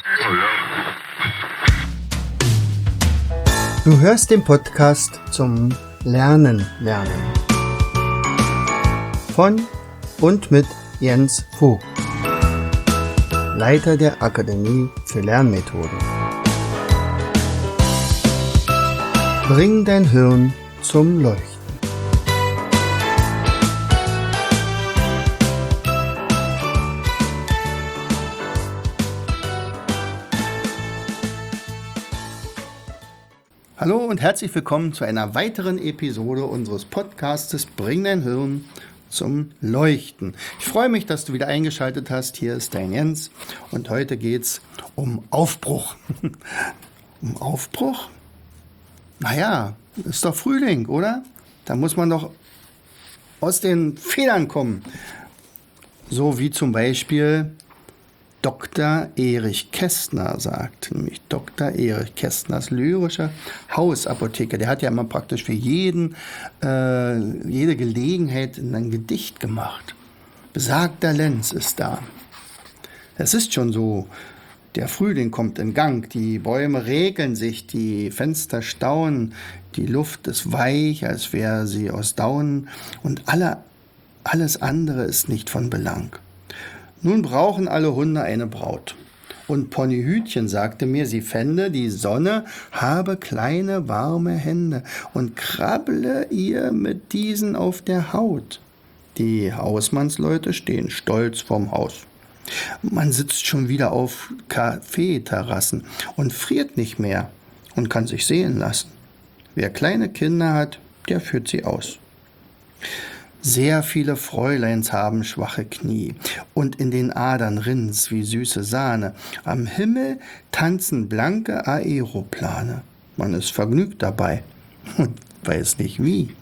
Du hörst den Podcast zum Lernen. Von und mit Jens Vogt, Leiter der Akademie für Lernmethoden. Bring dein Hirn zum Leuchten. Hallo und herzlich willkommen zu einer weiteren Episode unseres Podcastes Bring dein Hirn zum Leuchten. Ich freue mich, dass du wieder eingeschaltet hast. Hier ist dein Jens und heute geht's um Aufbruch. Um Aufbruch? Naja, ist doch Frühling, oder? Da muss man doch aus den Federn kommen. So wie zum Beispiel Dr. Erich Kästner sagt, nämlich Dr. Erich Kästners lyrische Hausapotheke. Der hat ja immer praktisch für jede Gelegenheit ein Gedicht gemacht. Besagter Lenz ist da. Es ist schon so, der Frühling kommt in Gang, die Bäume regeln sich, die Fenster staunen, die Luft ist weich, als wäre sie aus Daunen und alles andere ist nicht von Belang. Nun brauchen alle Hunde eine Braut. Und Ponyhütchen sagte mir, sie fände, die Sonne habe kleine warme Hände und krabble ihr mit diesen auf der Haut. Die Hausmannsleute stehen stolz vorm Haus. Man sitzt schon wieder auf Kaffeeterrassen und friert nicht mehr und kann sich sehen lassen. Wer kleine Kinder hat, der führt sie aus. Sehr viele Fräuleins haben schwache Knie und in den Adern rinnt's wie süße Sahne. Am Himmel tanzen blanke Aeroplane. Man ist vergnügt dabei und weiß nicht wie.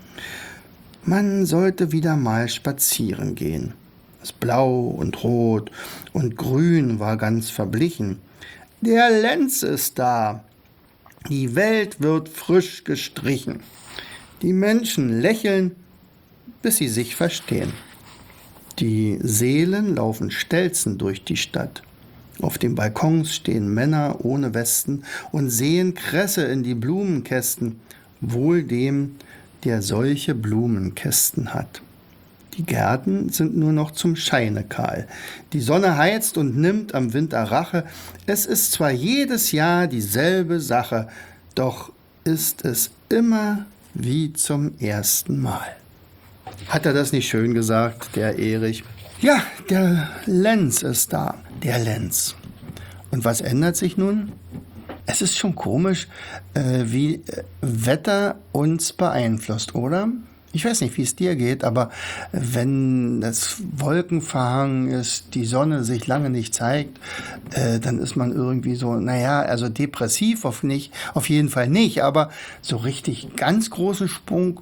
Man sollte wieder mal spazieren gehen. Das Blau und Rot und Grün war ganz verblichen. Der Lenz ist da. Die Welt wird frisch gestrichen. Die Menschen lächeln, bis sie sich verstehen. Die Seelen laufen stelzen durch die Stadt. Auf den Balkons stehen Männer ohne Westen und sehen Kresse in die Blumenkästen, wohl dem, der solche Blumenkästen hat. Die Gärten sind nur noch zum Scheine kahl. Die Sonne heizt und nimmt am Winter Rache. Es ist zwar jedes Jahr dieselbe Sache, doch ist es immer wie zum ersten Mal. Hat er das nicht schön gesagt, der Erich? Ja, der Lenz ist da, der Lenz. Und was ändert sich nun? Es ist schon komisch, wie Wetter uns beeinflusst, oder? Ich weiß nicht, wie es dir geht, aber wenn das Wolkenverhangen ist, die Sonne sich lange nicht zeigt, dann ist man irgendwie so, also depressiv auf jeden Fall nicht, aber so richtig ganz großen Sprung,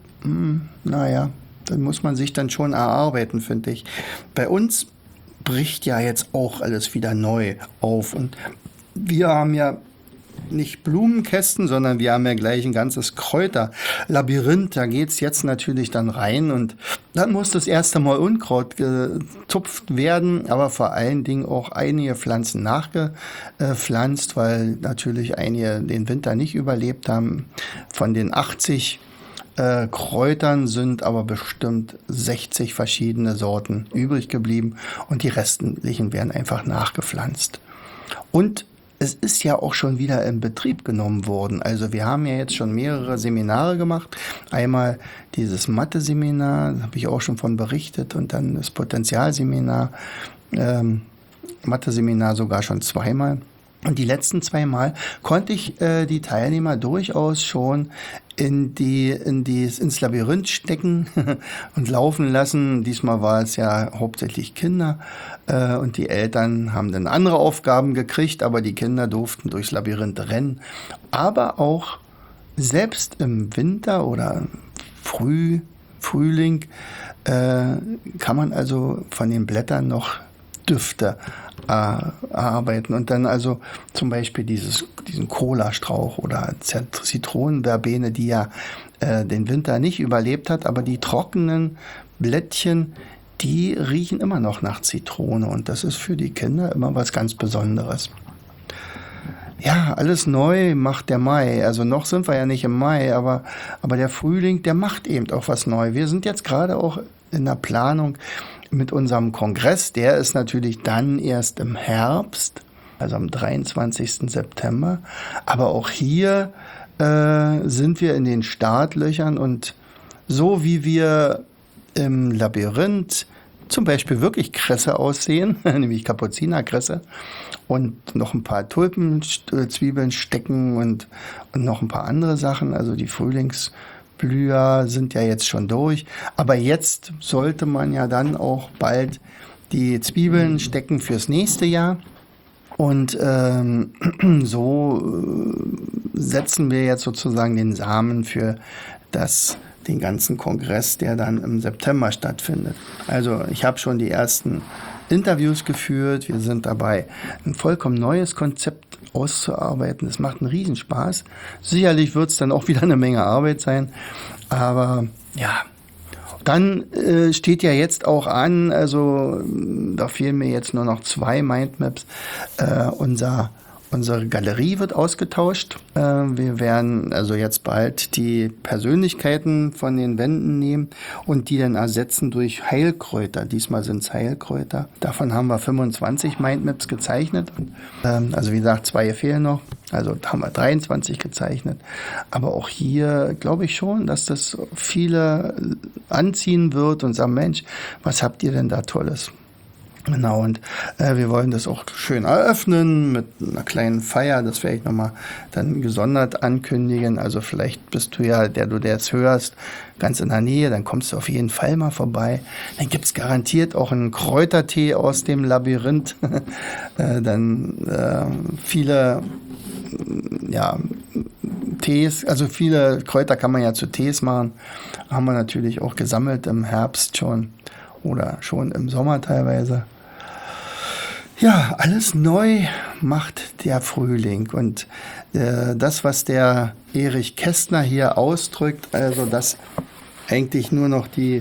dann muss man sich dann schon erarbeiten, finde ich. Bei uns bricht ja jetzt auch alles wieder neu auf und wir haben ja nicht Blumenkästen, sondern wir haben ja gleich ein ganzes Kräuterlabyrinth. Da geht's jetzt natürlich dann rein und dann muss das erste Mal Unkraut gezupft werden, aber vor allen Dingen auch einige Pflanzen nachgepflanzt, weil natürlich einige den Winter nicht überlebt haben. Von den 80 Kräutern sind aber bestimmt 60 verschiedene Sorten übrig geblieben und die restlichen werden einfach nachgepflanzt. Und es ist ja auch schon wieder in Betrieb genommen worden. Also wir haben ja jetzt schon mehrere Seminare gemacht. Einmal dieses Mathe-Seminar, da habe ich auch schon von berichtet, und dann das Potenzialseminar, Mathe-Seminar sogar schon zweimal. Und die letzten 2 Mal konnte ich die Teilnehmer durchaus schon ins Labyrinth stecken und laufen lassen. Diesmal war es ja hauptsächlich Kinder und die Eltern haben dann andere Aufgaben gekriegt, aber die Kinder durften durchs Labyrinth rennen. Aber auch selbst im Winter oder Frühling kann man also von den Blättern noch Düfte erarbeiten und dann also zum Beispiel diesen Cola-Strauch oder Zitronenverbene, die ja den Winter nicht überlebt hat, aber die trockenen Blättchen, die riechen immer noch nach Zitrone und das ist für die Kinder immer was ganz Besonderes. Ja, alles neu macht der Mai. Also noch sind wir ja nicht im Mai, aber der Frühling, der macht eben auch was neu. Wir sind jetzt gerade auch in der Planung mit unserem Kongress. Der ist natürlich dann erst im Herbst, also am 23. September. Aber auch hier sind wir in den Startlöchern und so wie wir im Labyrinth zum Beispiel wirklich Kresse aussehen, nämlich Kapuzinerkresse und noch ein paar Tulpenzwiebeln stecken und noch ein paar andere Sachen. Also die Frühlingsblüher sind ja jetzt schon durch. Aber jetzt sollte man ja dann auch bald die Zwiebeln stecken fürs nächste Jahr. Und so setzen wir jetzt sozusagen den Samen für den ganzen Kongress, der dann im September stattfindet. Also ich habe schon die ersten Interviews geführt. Wir sind dabei, ein vollkommen neues Konzept auszuarbeiten. Es macht einen Riesenspaß. Sicherlich wird es dann auch wieder eine Menge Arbeit sein. Aber ja, dann steht ja jetzt auch an, also da fehlen mir jetzt nur noch 2 Mindmaps. Unsere Galerie wird ausgetauscht. Wir werden also jetzt bald die Persönlichkeiten von den Wänden nehmen und die dann ersetzen durch Heilkräuter. Diesmal sind es Heilkräuter. Davon haben wir 25 Mindmaps gezeichnet. Also wie gesagt, 2 fehlen noch. Also haben wir 23 gezeichnet. Aber auch hier glaube ich schon, dass das viele anziehen wird und sagen, Mensch, was habt ihr denn da Tolles? Genau, und wir wollen das auch schön eröffnen mit einer kleinen Feier, das werde ich nochmal dann gesondert ankündigen. Also vielleicht bist du ja, der du jetzt hörst, ganz in der Nähe, dann kommst du auf jeden Fall mal vorbei. Dann gibt's garantiert auch einen Kräutertee aus dem Labyrinth. Viele Tees, also viele Kräuter kann man ja zu Tees machen. Haben wir natürlich auch gesammelt im Herbst schon oder schon im Sommer teilweise. Ja, alles neu macht der Frühling und das, was der Erich Kästner hier ausdrückt, also dass eigentlich nur noch die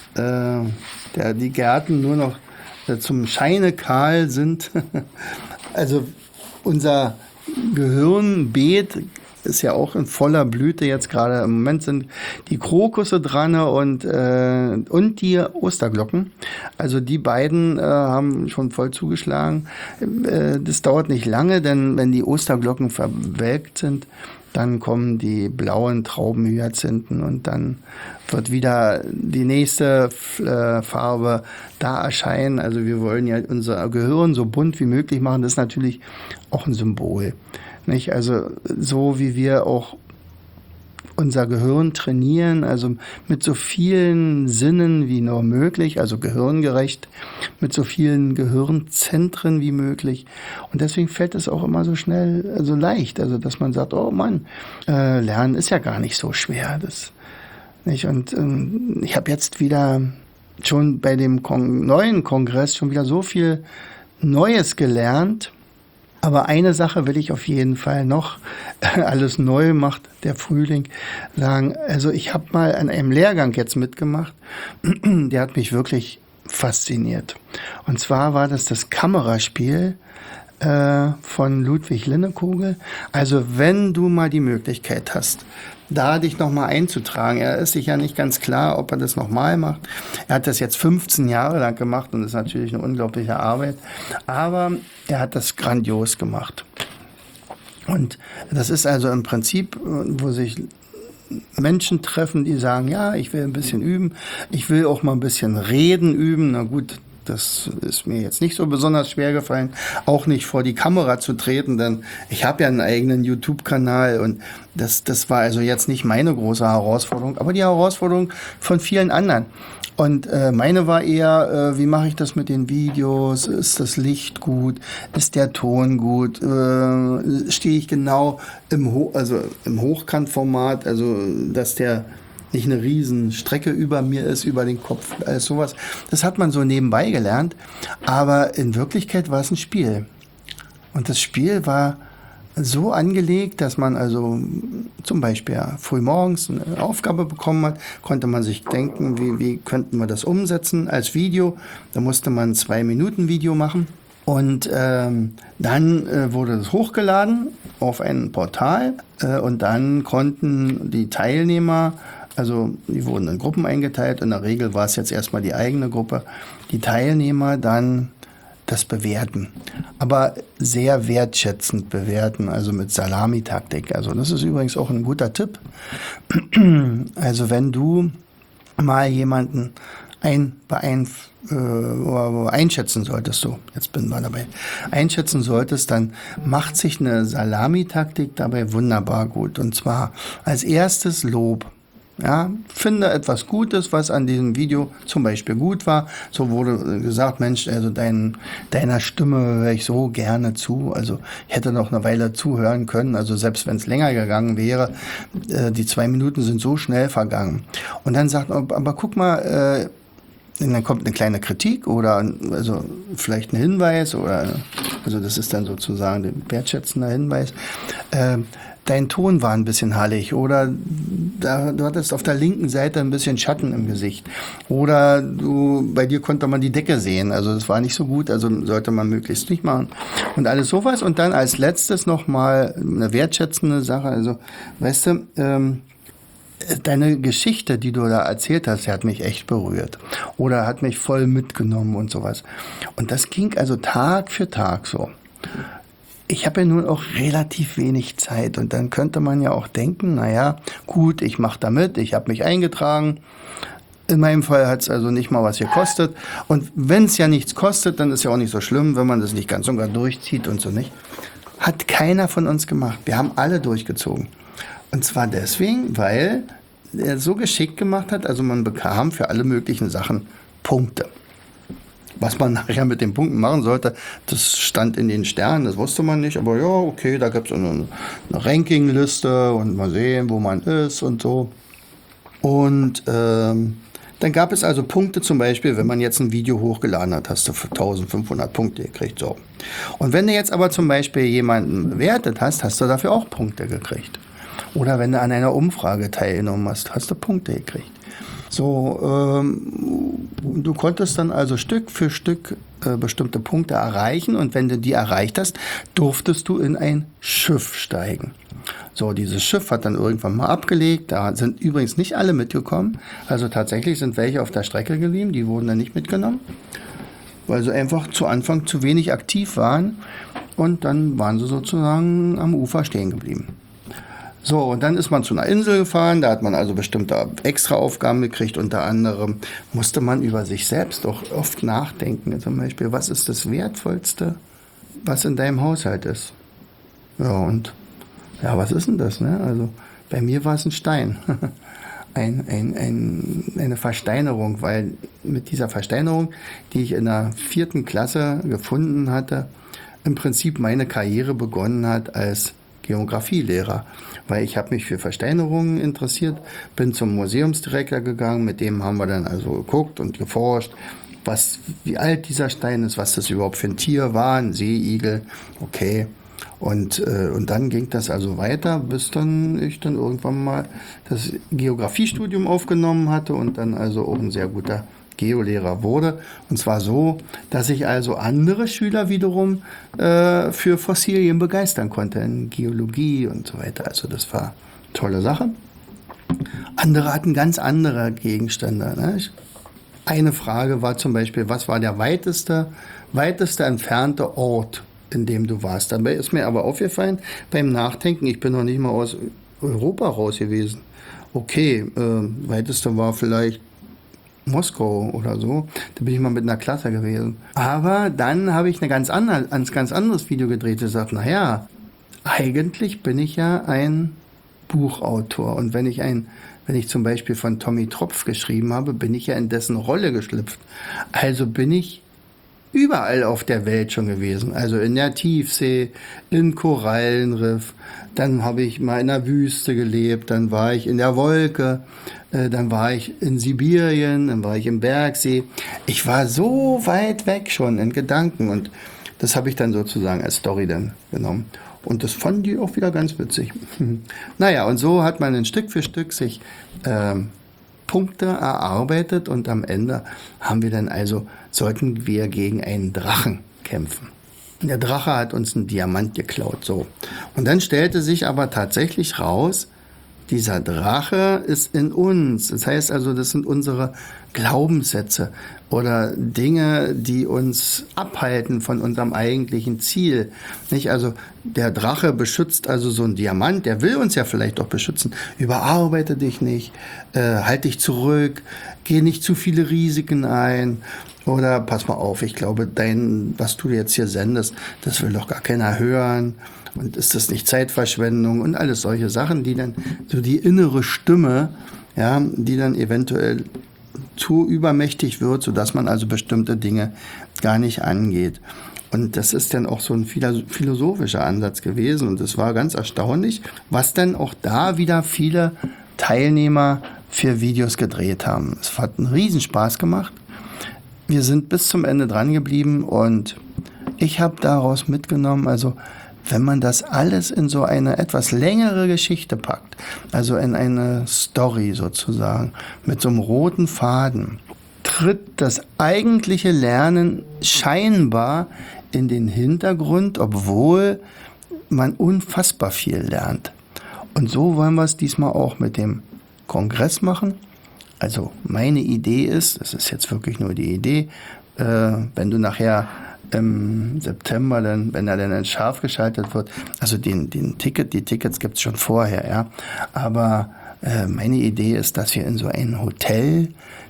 Gärten nur noch zum Scheine kahl sind. Also unser Gehirnbeet ist ja auch in voller Blüte jetzt gerade. Im Moment sind die Krokusse dran und die Osterglocken. Also die beiden haben schon voll zugeschlagen. Das dauert nicht lange, denn wenn die Osterglocken verwelkt sind, dann kommen die blauen Traubenhyazinthen und dann wird wieder die nächste Farbe da erscheinen. Also wir wollen ja unser Gehirn so bunt wie möglich machen. Das ist natürlich auch ein Symbol. Nicht? Also so wie wir auch unser Gehirn trainieren, also mit so vielen Sinnen wie nur möglich, also gehirngerecht, mit so vielen Gehirnzentren wie möglich. Und deswegen fällt es auch immer so schnell, so leicht, also dass man sagt, oh Mann, Lernen ist ja gar nicht so schwer. Nicht? Und ich habe jetzt wieder schon bei dem neuen Kongress schon wieder so viel Neues gelernt. Aber eine Sache will ich auf jeden Fall noch, alles neu macht der Frühling, sagen. Also ich habe mal an einem Lehrgang jetzt mitgemacht, der hat mich wirklich fasziniert. Und zwar war das Kameraspiel von Ludwig Linnekogel. Also wenn du mal die Möglichkeit hast, da dich nochmal einzutragen. Er ist sich ja nicht ganz klar, ob er das nochmal macht. Er hat das jetzt 15 Jahre lang gemacht und das ist natürlich eine unglaubliche Arbeit. Aber er hat das grandios gemacht. Und das ist also im Prinzip, wo sich Menschen treffen, die sagen, ja, ich will ein bisschen üben, ich will auch mal ein bisschen reden üben. Na gut, das ist mir jetzt nicht so besonders schwer gefallen, auch nicht vor die Kamera zu treten, denn ich habe ja einen eigenen YouTube-Kanal und das war also jetzt nicht meine große Herausforderung, aber die Herausforderung von vielen anderen. Und meine war eher, wie mache ich das mit den Videos? Ist das Licht gut? Ist der Ton gut? Stehe ich genau im Hochkantformat, also dass der nicht eine riesen Strecke über mir ist, über den Kopf, alles sowas. Das hat man so nebenbei gelernt, aber in Wirklichkeit war es ein Spiel. Und das Spiel war so angelegt, dass man also zum Beispiel früh morgens eine Aufgabe bekommen hat, konnte man sich denken, wie könnten wir das umsetzen als Video. Da musste man ein 2-Minuten-Video machen. Und dann wurde das hochgeladen auf ein Portal und dann konnten die Teilnehmer, also die wurden in Gruppen eingeteilt, in der Regel war es jetzt erstmal die eigene Gruppe, die Teilnehmer dann das bewerten, aber sehr wertschätzend bewerten, also mit Salamitaktik. Also das ist übrigens auch ein guter Tipp. Also wenn du mal jemanden einschätzen solltest, so, jetzt bin ich dabei, einschätzen solltest, dann macht sich eine Salamitaktik dabei wunderbar gut. Und zwar als erstes Lob. Ja, finde etwas Gutes, was an diesem Video zum Beispiel gut war. So wurde gesagt, Mensch, also deiner Stimme höre ich so gerne zu. Also ich hätte noch eine Weile zuhören können. Also selbst wenn es länger gegangen wäre, die 2 Minuten sind so schnell vergangen. Und dann sagt man, aber guck mal, und dann kommt eine kleine Kritik oder also vielleicht ein Hinweis oder also das ist dann sozusagen ein wertschätzender Hinweis. Dein Ton war ein bisschen hallig oder du hattest auf der linken Seite ein bisschen Schatten im Gesicht oder bei dir konnte man die Decke sehen, also das war nicht so gut, also sollte man möglichst nicht machen und alles sowas. Und dann als letztes nochmal eine wertschätzende Sache, also weißt du, deine Geschichte, die du da erzählt hast, hat mich echt berührt oder hat mich voll mitgenommen und sowas. Und das ging also Tag für Tag so. Ich habe ja nun auch relativ wenig Zeit und dann könnte man ja auch denken, naja, gut, ich mache da mit, ich habe mich eingetragen. In meinem Fall hat es also nicht mal was gekostet. Und wenn es ja nichts kostet, dann ist ja auch nicht so schlimm, wenn man das nicht ganz und gar durchzieht und so nicht. Hat keiner von uns gemacht. Wir haben alle durchgezogen. Und zwar deswegen, weil er so geschickt gemacht hat, also man bekam für alle möglichen Sachen Punkte. Was man nachher mit den Punkten machen sollte, das stand in den Sternen, das wusste man nicht, aber ja, okay, da gibt es eine Rankingliste und mal sehen, wo man ist und so. Und dann gab es also Punkte, zum Beispiel, wenn man jetzt ein Video hochgeladen hat, hast du für 1500 Punkte gekriegt. So. Und wenn du jetzt aber zum Beispiel jemanden bewertet hast, hast du dafür auch Punkte gekriegt. Oder wenn du an einer Umfrage teilgenommen hast, hast du Punkte gekriegt. So, du konntest dann also Stück für Stück bestimmte Punkte erreichen und wenn du die erreicht hast, durftest du in ein Schiff steigen. So, dieses Schiff hat dann irgendwann mal abgelegt, da sind übrigens nicht alle mitgekommen, also tatsächlich sind welche auf der Strecke geblieben, die wurden dann nicht mitgenommen, weil sie einfach zu Anfang zu wenig aktiv waren und dann waren sie sozusagen am Ufer stehen geblieben. So, und dann ist man zu einer Insel gefahren, da hat man also bestimmte Extra-Aufgaben gekriegt, unter anderem musste man über sich selbst auch oft nachdenken, zum Beispiel, was ist das Wertvollste, was in deinem Haushalt ist? Ja, und ja, was ist denn das? Ne? Also bei mir war es ein Stein, eine Versteinerung, weil mit dieser Versteinerung, die ich in der 4. Klasse gefunden hatte, im Prinzip meine Karriere begonnen hat als Geografielehrer, weil ich habe mich für Versteinerungen interessiert, bin zum Museumsdirektor gegangen, mit dem haben wir dann also geguckt und geforscht, wie alt dieser Stein ist, was das überhaupt für ein Tier war, ein Seeigel, okay. Und dann ging das also weiter, bis dann ich dann irgendwann mal das Geografiestudium aufgenommen hatte und dann also auch ein sehr guter Geolehrer wurde. Und zwar so, dass ich also andere Schüler wiederum für Fossilien begeistern konnte, in Geologie und so weiter. Also das war eine tolle Sache. Andere hatten ganz andere Gegenstände. Ne? Eine Frage war zum Beispiel, was war der weiteste entfernte Ort, in dem du warst? Dabei ist mir aber aufgefallen, beim Nachdenken, ich bin noch nicht mal aus Europa raus gewesen. Okay, weiteste war vielleicht Moskau oder so, da bin ich mal mit einer Klasse gewesen. Aber dann habe ich ein ganz anderes Video gedreht und gesagt, naja, eigentlich bin ich ja ein Buchautor und wenn ich zum Beispiel von Tommy Tropf geschrieben habe, bin ich ja in dessen Rolle geschlüpft. Also bin ich überall auf der Welt schon gewesen. Also in der Tiefsee, im Korallenriff, dann habe ich mal in der Wüste gelebt, dann war ich in der Wolke, dann war ich in Sibirien, dann war ich im Bergsee. Ich war so weit weg schon in Gedanken und das habe ich dann sozusagen als Story dann genommen. Und das fanden die auch wieder ganz witzig. Naja, und so hat man dann Stück für Stück sich Punkte erarbeitet und am Ende sollten wir gegen einen Drachen kämpfen. Der Drache hat uns einen Diamant geklaut, so. Und dann stellte sich aber tatsächlich raus, dieser Drache ist in uns. Das heißt also, das sind unsere Glaubenssätze oder Dinge, die uns abhalten von unserem eigentlichen Ziel. Nicht? Also der Drache beschützt also so einen Diamant, der will uns ja vielleicht auch beschützen. Überarbeite dich nicht, halt dich zurück, geh nicht zu viele Risiken ein. Oder pass mal auf, ich glaube, was du jetzt hier sendest, das will doch gar keiner hören. Und ist das nicht Zeitverschwendung und alles solche Sachen, die dann so die innere Stimme, ja, die dann eventuell zu übermächtig wird, sodass man also bestimmte Dinge gar nicht angeht. Und das ist dann auch so ein philosophischer Ansatz gewesen. Und es war ganz erstaunlich, was dann auch da wieder viele Teilnehmer für Videos gedreht haben. Es hat einen Riesenspaß gemacht. Wir sind bis zum Ende dran geblieben und ich habe daraus mitgenommen, also wenn man das alles in so eine etwas längere Geschichte packt, also in eine Story sozusagen, mit so einem roten Faden, tritt das eigentliche Lernen scheinbar in den Hintergrund, obwohl man unfassbar viel lernt. Und so wollen wir es diesmal auch mit dem Kongress machen. Also meine Idee ist, das ist jetzt wirklich nur die Idee, wenn du nachher im September, wenn er dann scharf geschaltet wird, also die Tickets gibt es schon vorher, ja. Aber meine Idee ist, dass wir in so ein Hotel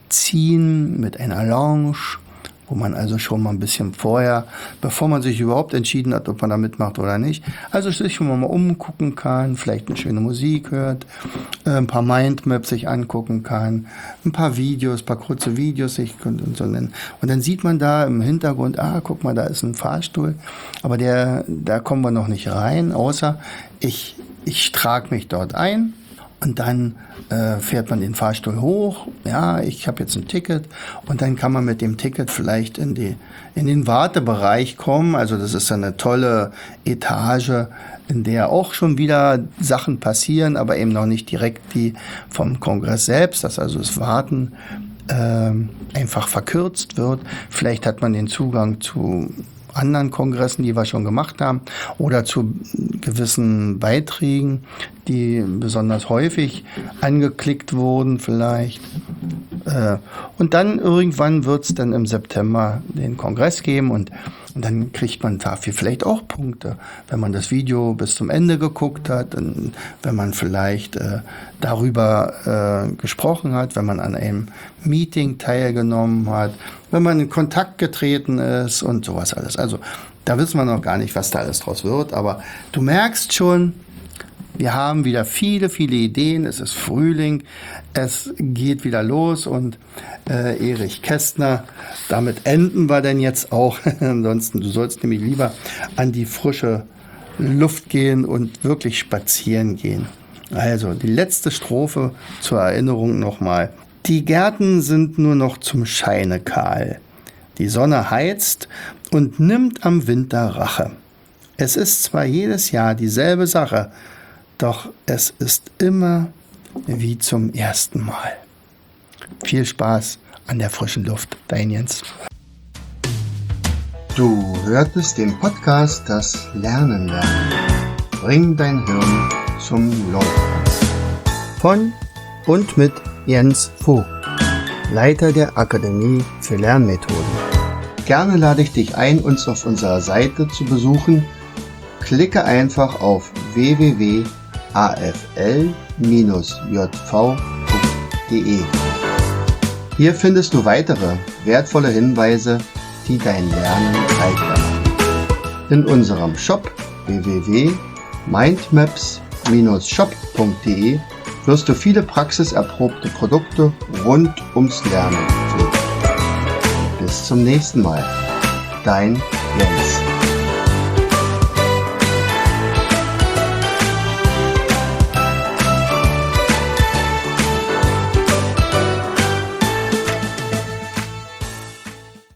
ziehen mit einer Lounge, wo man also schon mal ein bisschen vorher, bevor man sich überhaupt entschieden hat, ob man da mitmacht oder nicht, also sich schon mal umgucken kann, vielleicht eine schöne Musik hört, ein paar Mindmaps sich angucken kann, ein paar kurze Videos sich und so nennen. Und dann sieht man da im Hintergrund, guck mal, da ist ein Fahrstuhl, aber da kommen wir noch nicht rein, außer ich trage mich dort ein. Und dann fährt man den Fahrstuhl hoch. Ja, ich habe jetzt ein Ticket. Und dann kann man mit dem Ticket vielleicht in den Wartebereich kommen. Also das ist eine tolle Etage, in der auch schon wieder Sachen passieren, aber eben noch nicht direkt die vom Kongress selbst, dass also das Warten einfach verkürzt wird. Vielleicht hat man den Zugang zu anderen Kongressen, die wir schon gemacht haben, oder zu gewissen Beiträgen, die besonders häufig angeklickt wurden vielleicht. Und dann irgendwann wird es dann im September den Kongress geben und dann kriegt man dafür vielleicht auch Punkte, wenn man das Video bis zum Ende geguckt hat, und wenn man vielleicht darüber gesprochen hat, wenn man an einem Meeting teilgenommen hat, wenn man in Kontakt getreten ist und sowas alles. Also da wissen wir noch gar nicht, was da alles draus wird, aber du merkst schon, wir haben wieder viele, viele Ideen. Es ist Frühling, es geht wieder los und Erich Kästner, damit enden wir denn jetzt auch. Ansonsten, du sollst nämlich lieber an die frische Luft gehen und wirklich spazieren gehen. Also die letzte Strophe zur Erinnerung nochmal. Die Gärten sind nur noch zum Scheine kahl. Die Sonne heizt und nimmt am Winter Rache. Es ist zwar jedes Jahr dieselbe Sache, doch es ist immer wie zum ersten Mal. Viel Spaß an der frischen Luft, dein Jens. Du hörtest den Podcast Das Lernen lernen. Bring dein Hirn zum Laufen. Von und mit Jens Vogt, Leiter der Akademie für Lernmethoden. Gerne lade ich dich ein, uns auf unserer Seite zu besuchen. Klicke einfach auf www.afl-jv.de. Hier findest du weitere wertvolle Hinweise, die dein Lernen leichter machen. In unserem Shop www.mindmaps-shop.de wirst du viele praxiserprobte Produkte rund ums Lernen finden. Bis zum nächsten Mal. Dein Jens.